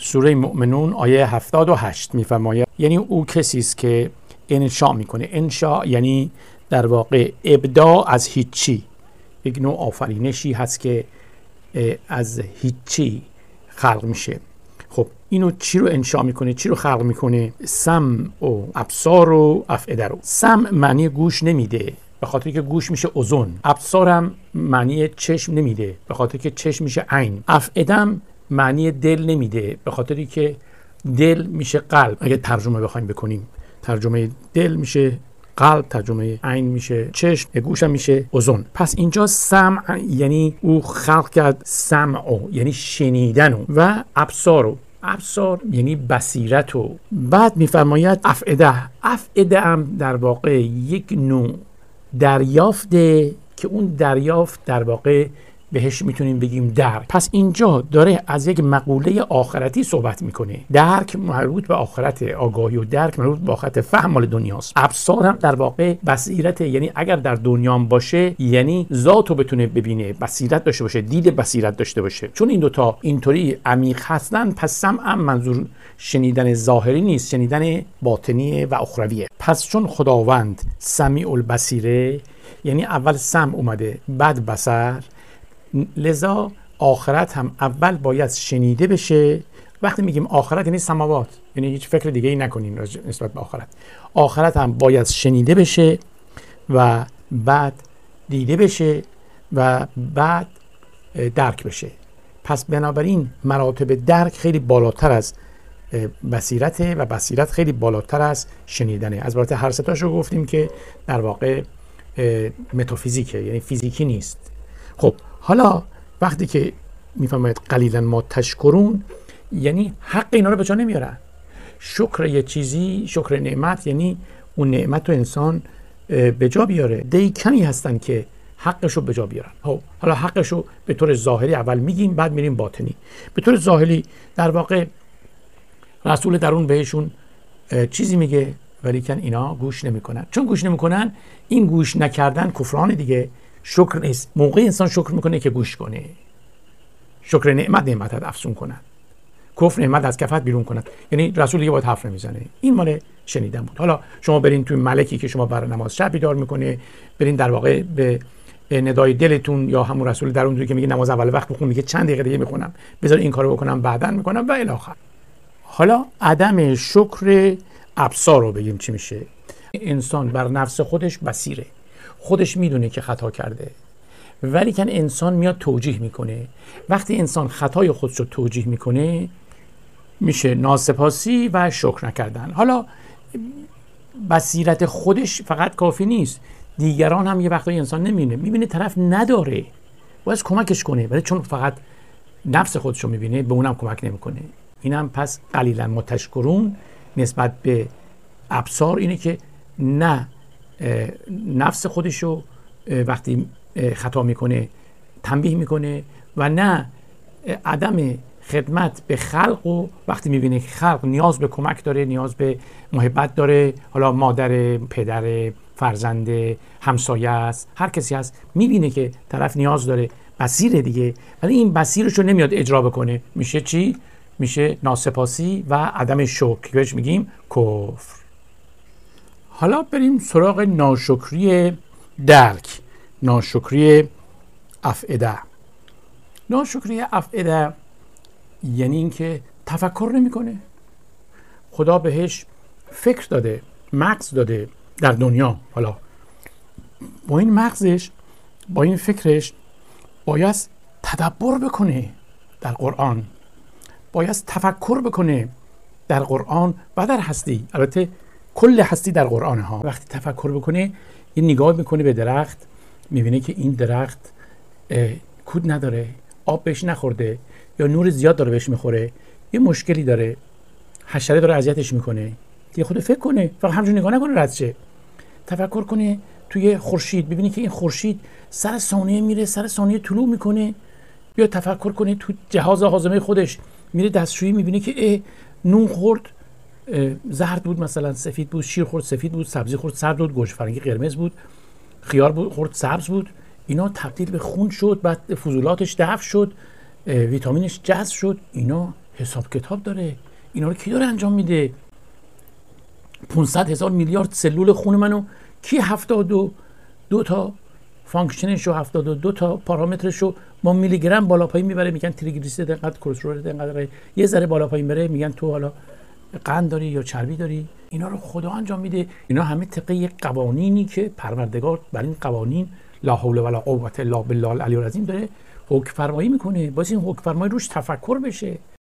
سوره مؤمنون آیه 78 میفرماید یعنی او کسی است که انشا میکنه. انشا یعنی در واقع ابداع از هیچی، یک نوع آفرینشی هست که از هیچی خلق میشه. خب اینو چی رو انشا میکنه، چی رو خلق میکنه؟ سمع و ابصار و افئده رو. سمع معنی گوش نمیده به خاطر که گوش میشه اذن. ابصارم معنی چشم نمیده به خاطر که چشم میشه عین. افئده معنی دل نمیده به خاطری که دل میشه قلب. اگه ترجمه بخوایم بکنیم، ترجمه دل میشه قلب، ترجمه عین میشه چشم، گوش هم میشه اذن. پس اینجا سمع یعنی او خلق کرد سمع یعنی شنیدن و ابصار یعنی بصیرت. و بعد میفرماید افئده هم در واقع یک نوع دریافته که اون دریافت در واقع بهش میتونیم بگیم درک. پس اینجا داره از یک مقوله آخرتی صحبت میکنه. درک مربوط به آخرت، آگاهی و درک مربوط به آخرت، فهم مال دنیاست. ابصار هم در واقع بصیرت، یعنی اگر در دنیا باشه یعنی ذاتو بتونه ببینه، بصیرت داشته باشه، دید بصیرت داشته باشه. چون این دوتا اینطوری عمیق هستن پس سمع هم منظور شنیدن ظاهری نیست، شنیدن باطنی و اخرویه. پس چون خداوند سمیع البصیره، یعنی اول سمع اومده بعد بصر، لذا آخرت هم اول باید شنیده بشه. وقتی میگیم آخرت یعنی سماوات، یعنی هیچ فکر دیگه ای نکنین نسبت به آخرت. آخرت هم باید شنیده بشه و بعد دیده بشه و بعد درک بشه. پس بنابراین مراتب درک خیلی بالاتر از بصیرته و بصیرت خیلی بالاتر از شنیدنه. از البته هر ستاشو گفتیم که در واقع متافیزیکه، یعنی فیزیکی نیست. خب حالا وقتی که میفهمید قلیلا ما تشکرون، یعنی حق اینا رو به جا نمیارن. شکر یه چیزی، شکر نعمت، یعنی اون نعمت رو انسان به جا بیاره. دی کمی هستن که حقش رو به جا بیارن. حالا حقش رو به طور ظاهری اول میگیم بعد میریم باطنی. به طور ظاهری در واقع رسول درون بهشون چیزی میگه ولی کن اینا گوش نمیکنن. چون گوش نمیکنن، این گوش نکردن کفران دیگه، شکر نیست. موقع انسان شکر میکنه که گوش کنه، شکر نعمت افزون کنن، کفر نعمت از کفت بیرون کنن. یعنی رسول دیگه باید حرف نمیزنه. این مال شنیدن بود. حالا شما برین توی ملکی که شما برای نماز شب بیدار میکنه، برین در واقع به ندای دلتون یا همون رسول درون که میگه نماز اول وقت بخون، میگه چند دقیقه دیگه میخونم، بذار این کارو بکنم بعداً میکنم و الی آخر. حالا عدم شکر ابصار رو بگیم چی میشه. انسان بر نفس خودش بصیره، خودش میدونه که خطا کرده، ولی کن انسان میاد توجیه میکنه. وقتی انسان خطای خودش رو توجیه میکنه میشه ناسپاسی و شکر نکردن. حالا بصیرت خودش فقط کافی نیست، دیگران هم یه وقتایی انسان میبینه طرف نداره، باید کمکش کنه، ولی چون فقط نفس خودش رو میبینه به اونم کمک نمیکنه. اینم پس قلیلا ما تشکرون نسبت به ابصار اینه که نه نفس خودشو وقتی خطا میکنه تنبیه میکنه و نه عدم خدمت به خلق، و وقتی میبینه که خلق نیاز به کمک داره، نیاز به محبت داره، حالا مادر، پدر، فرزند، همسایه است، هر کسی هست، میبینه که طرف نیاز داره، بصیره دیگه، ولی این بصیرشو نمیاد اجرا بکنه. میشه چی؟ میشه ناسپاسی و عدم شکر، بهش میگیم کفر. حالا بریم سراغ ناشکری درک، ناشکری افئده. ناشکری افئده یعنی اینکه تفکر نمیکنه. خدا بهش فکر داده، مغز داده در دنیا، حالا با این مغزش، با این فکرش باید تدبر بکنه در قرآن، باید تفکر بکنه در قرآن و در هستی. البته کل هستی در قرآن ها. وقتی تفکر بکنه، یه نگاه میکنه به درخت، میبینه که این درخت کود نداره، آب بهش نخورده یا نور زیاد داره بهش میخوره، یه مشکلی داره، حشره داره اذیتش میکنه. دیگه خود فکر کنه، فقط همونجوری نگاه نکنه رد شه. تفکر کنه توی خورشید، ببینه که این خورشید سر ثانیه میره، سر ثانیه طلوع میکنه. یا تفکر کنه تو جهاز هاضمه خودش، میره دستشویی، میبینه که نون خورد زرد بود، مثلا سفید بود، شیر خورد سفید بود، سبزی خورد سرد بود، گوجه فرنگی قرمز بود، خیار بود خورد سبز بود. اینا تبدیل به خون شد، بعد فضولاتش دفع شد، ویتامینش جذب شد. اینا حساب کتاب داره. اینا رو کی داره انجام میده؟ 500,000 میلیارد سلول خون منو کی 72 تا فانکشنش و 72 تا پارامترش رو با میلی گرم بالا پایین میبره، میگن تریگلیسیرید اینقدر، کلسترول اینقدر، یه ذره بالا پایین بره میگن تو حالا قند داری یا چربی داری. اینا رو خدا انجام میده. اینا همه طبق یک قوانینی که پروردگار بر این قوانین لا حول ولا قوت الا بالله العلی العظیم داره حکم فرمایی میکنه. باید این حکم فرمایی روش تفکر بشه.